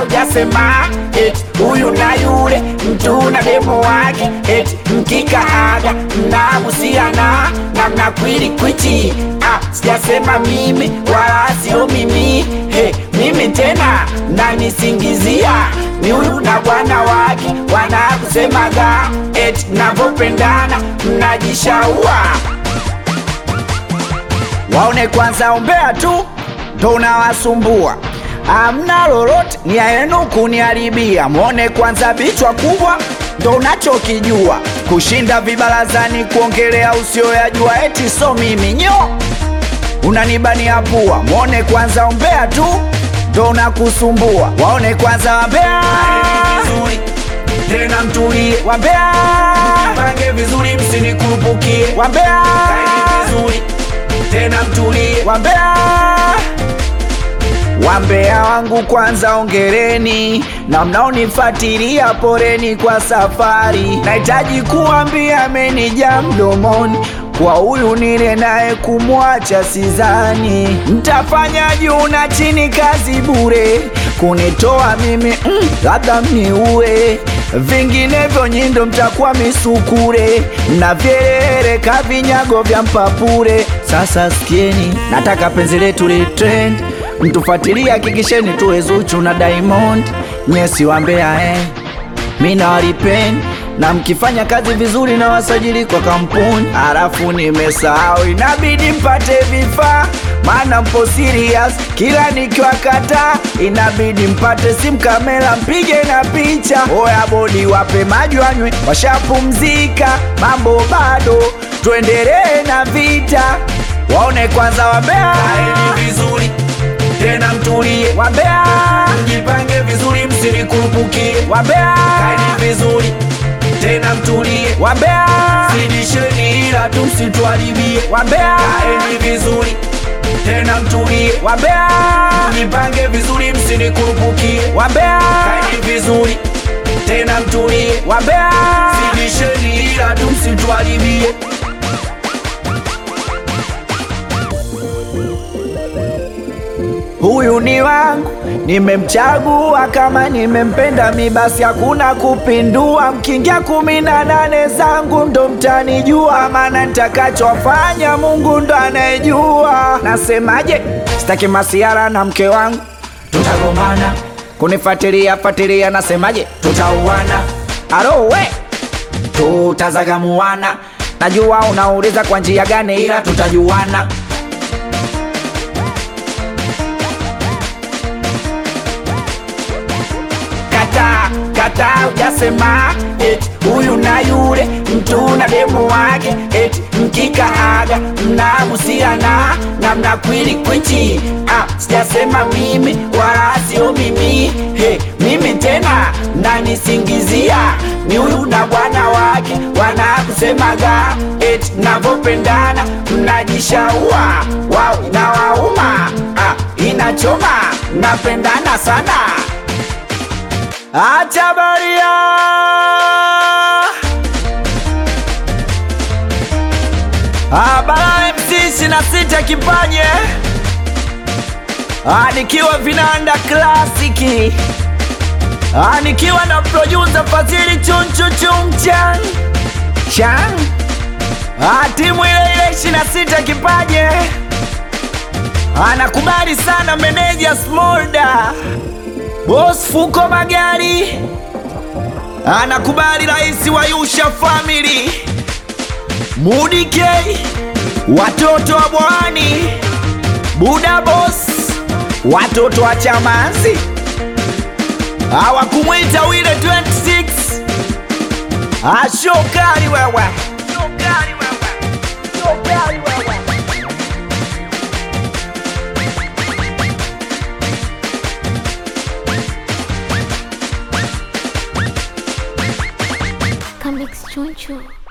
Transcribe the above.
ujasema eti huyu na yule mtu na demo wake, eti mkikaaga mnabusiana na mnakwili kwiti. Sijasema mimi wala sio mimi, mimi tena nanisingizia ni huyu na bwana wake. Wanakusemaga eti navopendana mnajishaua. Waone kwanza ombea tu ndo unawasumbua, amna lolote nia yenu kuniharibia. Mwone kwanza bichwa kubwa ndo unachokijua, kushinda vibarazani kuongelea usioyajua, eti so mimi nyo unanibania pua. Mwone kwanza ombea tu ndo unakusumbua. Waone kwanza wambea vizuri tena mtulie, wambea pange vizuri msinikurupukie, wambea vizuri tena mtulie, wambea. Wambea wangu kwanza ongereni, na mnaonifuatilia poreni kwa safari. Nahitaji kuambia amenija mdomoni, kwa huyu nile naye kumwacha sizani. Mtafanya juu na chini kazi bure, kunitoa mimi labda mniue, vinginevyo nyindo mtakuwa misukure, na vyelele kavinyago vya mpapure. Sasa sikieni, nataka penzi letu litrend, mtufuatilia hakikisheni tuwe Zuchu na Diamond. Nyesi wambea mina walipen, na mkifanya kazi vizuri na wasajili kwa kampuni. Halafu nimesahau inabidi mpate vifaa, maana mpo serious kila nikiwakata. Inabidi mpate simu kamera mpige na picha. Oya bodi wape maji wanywe, washapumzika mambo bado, tuendelee na vita. Waone kwanza wambea kaeni vizuri tena mtulie, wambea mjipange vizuri msinikurupukie, wambea kaeni vizuri tena mtulie, wambea sidisheni ila tumsituharibie, wambea kaeni vizuri tena mtulie, wambea mjipange vizuri msinikurupukie, wambea kaeni vizuri tena mtulie, wambea sidisheni ila tumsituharibie. Huyu ni wangu, nimemchagua, kama nimempenda mi basi hakuna kupindua. Mkiingia 18 zangu ndo mtanijua, maana nitakachofanya Mungu ndo anayejua. Nasemaje, sitaki masiara na mke wangu, tutagombana. Kunifuatilia fuatilia, nasemaje, tutauana. Arowe tutazagamuana, najua unauliza kwa njia gani, ila tutajuana. Kata ujasema eti huyu na yule mtu na demo wake, eti mkikaaga mnabusiana na mnakwili kwiti. Sijasema mimi wala sio mimi, mimi tena nanisingizia ni huyu na bwana wake. Wanakusemaga eti navopendana mnajishaua. Wao inawauma, inachoma, napendana sana. Acha baria Abara MC 26 Kipanye, nikiwa vinanda klasiki, nikiwa na producer Fazili Chunchuchumchan Chan, timu ile 26 Kipanye. Anakubali sana meneja Smolda, Boss Fuko Magari. Anakubali raisi wa Yusha Family, Mudi K, watoto wa Bwani, Buda Boss, watoto wa Chamazi, hawakumwita wile 26. Shokari wewe, shokari wewe, shokari wewe. Comics Choncho.